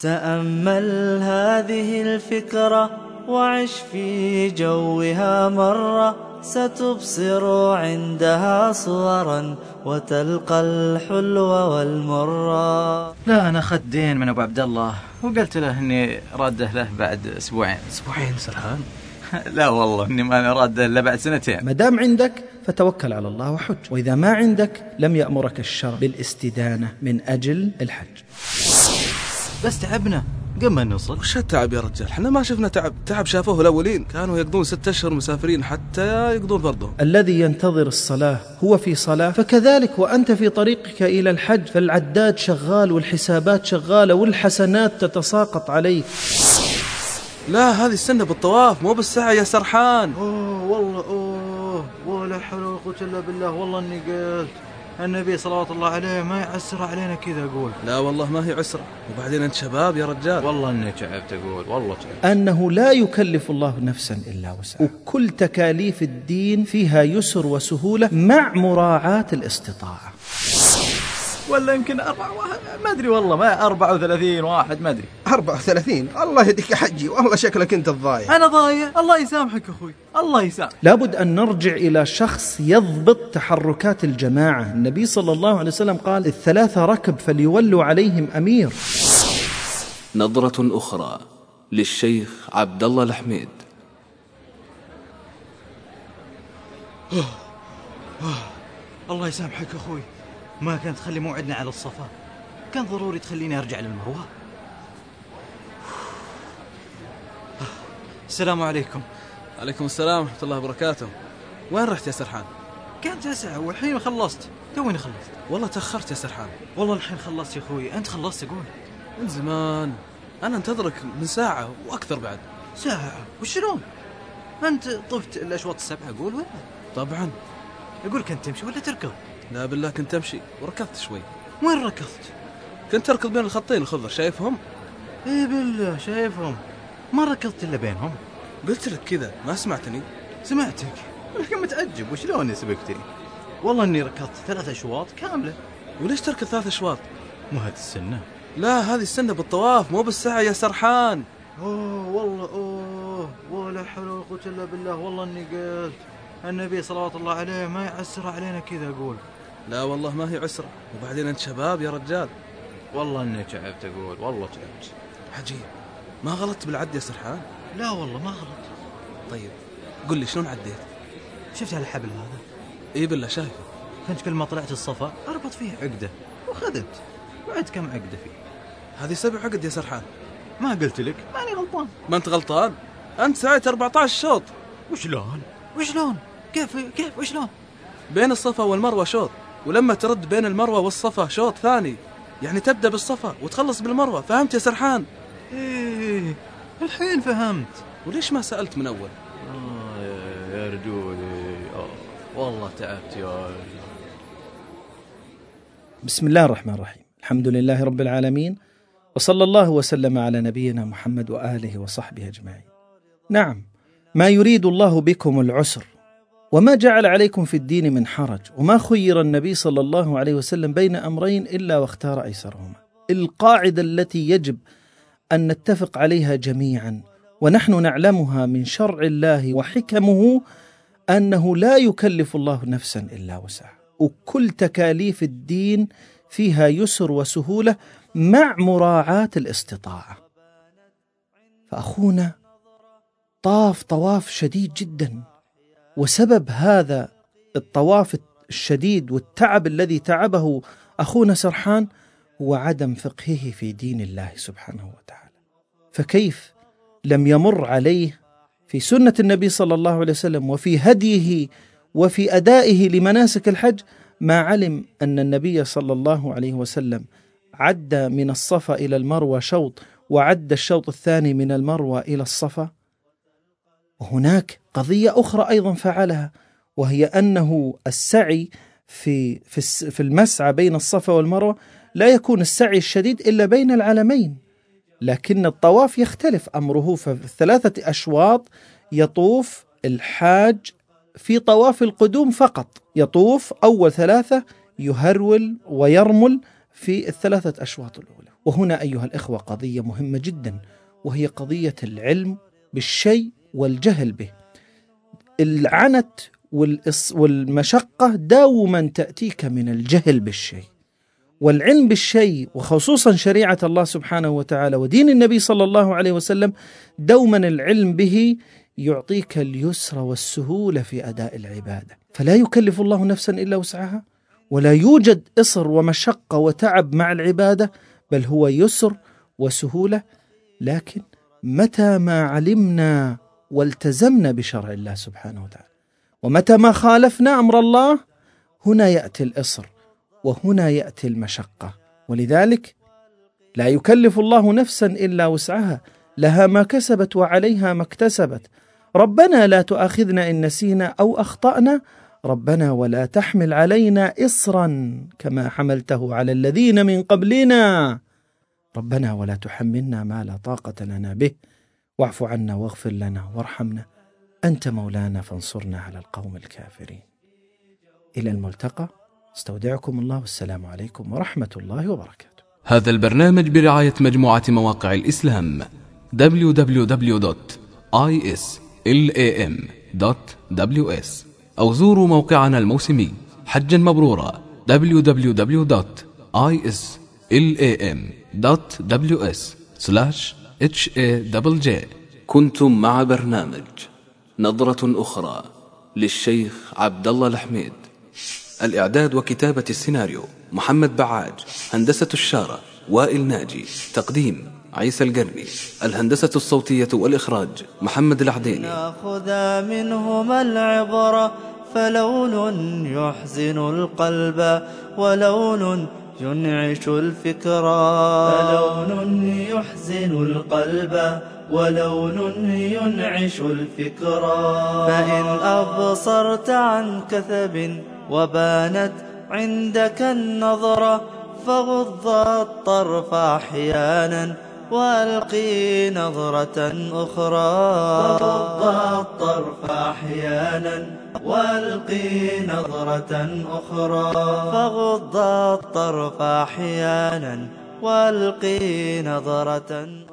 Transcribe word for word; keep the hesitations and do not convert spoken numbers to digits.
تأمل هذه الفكرة وعش في جوها مرة، ستبصر عندها صورا وتلقى الحلو والمرة. لا أنا أخذت دين من أبو عبد الله وقلت له إني راده له بعد أسبوعين. أسبوعين سرحان؟ لا والله إني ما راده إلا بعد سنتين. ما دام عندك فتوكل على الله وحج، وإذا ما عندك لم يأمرك الشرع بالاستدانة من أجل الحج. بس تعبنا قم ما نوصل. وش التعب يا رجال؟ احنا ما شفنا تعب. تعب شافوه الأولين، كانوا يقضون ستة أشهر مسافرين حتى يقضون فرضهم. الذي ينتظر الصلاة هو في صلاة، فكذلك وأنت في طريقك إلى الحج فالعداد شغال والحسابات شغالة والحسنات تتساقط عليك. لا هذه السنة بالطواف مو بالسعي يا سرحان. أوه والله أوه ولا حول ولا قوة إلا بالله. والله إني قلت النبي صلوات الله عليه ما يعسر علينا كذا. أقول لا والله ما هي عسرة، وبعدين أنت شباب يا رجال. والله إني تعبت. أقول والله تعبت. أنه لا يكلف الله نفسا إلا وسعها، وكل تكاليف الدين فيها يسر وسهولة مع مراعاة الاستطاعة. ولا يمكن أربعة واحد ما أدري والله، ما أربعة وثلاثين واحد ما أدري. أربعة وثلاثين الله يهديك حجي، والله شكلك أنت الضايع. أنا ضايع؟ الله يسامحك أخوي، الله يسامحك. لابد أن نرجع إلى شخص يضبط تحركات الجماعة. النبي صلى الله عليه وسلم قال الثلاثة ركب فليولوا عليهم أمير. نظرة أخرى للشيخ عبد الله الحميد. الله يسامحك أخوي، ما كانت تخلي موعدنا على الصفا، كان ضروري تخليني أرجع للمروة. السلام عليكم. عليكم السلام ورحمة الله وبركاته. وين رحت يا سرحان؟ كانت جاسعة والحين خلصت، تويني خلصت. والله تأخرت يا سرحان. والله الحين خلصت يا أخوي. أنت خلصت؟ أقول من زمان، أنا انتظرك من ساعة وأكثر بعد. ساعة؟ وشلون؟ أنت طفت الأشواط السبعة أقول ولا؟ طبعا. أقول كنت تمشي ولا تركض؟ لا بالله كنت أمشي وركضت شوي. وين ركضت؟ كنت أركض بين الخطين الخضر، شايفهم؟ إيه بالله شايفهم، ما ركضت إلا بينهم. قلت لك كذا ما سمعتني. سمعتك لكن متعجب وشلون سبقتني. والله إني ركضت ثلاث أشواط كاملة. وليش تركض ثلاث أشواط؟ مو هذه السنة. لا هذه السنة بالطواف مو بالسعي يا سرحان. أوه والله أوه ولا حول ولا قوة إلا بالله. والله إني قلت النبي صلوات الله عليه ما يعسر علينا كذا. أقول لا والله ما هي عسرة، وبعدين أنت شباب يا رجال. والله إني تعبت. أقول والله تعبت. عجيب، ما غلطت بالعد يا سرحان؟ لا والله ما غلط. طيب قل لي شلون عديت؟ شفت هالحبل هذا؟ إيه بالله شايفه. كنت كل ما طلعت الصفا أربط فيه عقدة وخذت بعد كم عقدة فيه. هذه سبع عقد يا سرحان. ما قلت لك ماني غلطان؟ ما أنت غلطان، أنت سعيت أربعة عشر شوط. وشلون وشلون كيف كيف وشلون؟ بين الصفا والمروة شوط، ولما ترد بين المروة والصفا شوط ثاني، يعني تبدأ بالصفا وتخلص بالمروة. فهمت يا سرحان؟ إيه الحين فهمت. وليش ما سألت من أول؟ آه يا رجولي. آه والله تعبت يا رجولي. بسم الله الرحمن الرحيم. الحمد لله رب العالمين، وصلى الله وسلم على نبينا محمد وآله وصحبه أجمعين. نعم، ما يريد الله بكم العسر وما جعل عليكم في الدين من حرج، وما خير النبي صلى الله عليه وسلم بين أمرين إلا واختار أيسرهما. القاعدة التي يجب أن نتفق عليها جميعا ونحن نعلمها من شرع الله وحكمه أنه لا يكلف الله نفسا إلا وسعها، وكل تكاليف الدين فيها يسر وسهولة مع مراعاة الاستطاعة. فأخونا طاف طواف شديد جدا، وسبب هذا الطواف الشديد والتعب الذي تعبه أخونا سرحان هو عدم فقهه في دين الله سبحانه وتعالى. فكيف لم يمر عليه في سنة النبي صلى الله عليه وسلم وفي هديه وفي أدائه لمناسك الحج ما علم أن النبي صلى الله عليه وسلم عد من الصفا إلى المروة شوط، وعد الشوط الثاني من المروة إلى الصفا. وهناك قضية أخرى أيضا فعلها، وهي أنه السعي في في المسعى بين الصفا والمروة لا يكون السعي الشديد إلا بين العلمين، لكن الطواف يختلف أمره. ففي ثلاثة أشواط يطوف الحاج في طواف القدوم فقط، يطوف أول ثلاثة يهرول ويرمل في الثلاثة أشواط الأولى. وهنا أيها الإخوة قضية مهمة جدا، وهي قضية العلم بالشيء والجهل به. العنت والمشقة دوما تأتيك من الجهل بالشيء، والعلم بالشيء وخصوصا شريعة الله سبحانه وتعالى ودين النبي صلى الله عليه وسلم دوما العلم به يعطيك اليسر والسهولة في أداء العبادة. فلا يكلف الله نفسا إلا وسعها، ولا يوجد إصر ومشقة وتعب مع العبادة، بل هو يسر وسهولة. لكن متى ما علمنا والتزمنا بشرع الله سبحانه وتعالى، ومتى ما خالفنا أمر الله، هنا يأتي الإصر وهنا يأتي المشقة. ولذلك لا يكلف الله نفسا إلا وسعها، لها ما كسبت وعليها ما اكتسبت. ربنا لا تؤاخذنا إن نسينا أو أخطأنا، ربنا ولا تحمل علينا إصرا كما حملته على الذين من قبلنا، ربنا ولا تحملنا ما لا طاقة لنا به، واعف عنا واغفر لنا وارحمنا، أنت مولانا فانصرنا على القوم الكافرين. إلى الملتقى، استودعكم الله، والسلام عليكم ورحمة الله وبركاته. هذا البرنامج برعاية مجموعة مواقع الإسلام دبليو دبليو دبليو دوت آي إس إل إيه إم دوت دبليو إس، أو زوروا موقعنا الموسمي حجا مبرورا دبليو دبليو دبليو دوت آي إس إل إيه إم دوت دبليو إس سلاش إتش إيه دبل جي. كنتم مع برنامج نظرة أخرى للشيخ عبد الله الحميد. الإعداد وكتابة السيناريو محمد بعاج، هندسة الشارة وائل ناجي، تقديم عيسى القرني، الهندسة الصوتية والإخراج محمد العديني. ناخذ منهما العبرة، فلون يحزن القلب ولون ينعش الفكرة، فلون يحزن القلب ولون ينعش الفكرة. فإن أبصرت عن كثب وبانت عندك النظرة، فغض الطرف أحيانا وألقي نظرة أخرى، فغض الطرف أحيانا وألقي نظرة أخرى، فغض الطرف أحيانا وألقي نظرة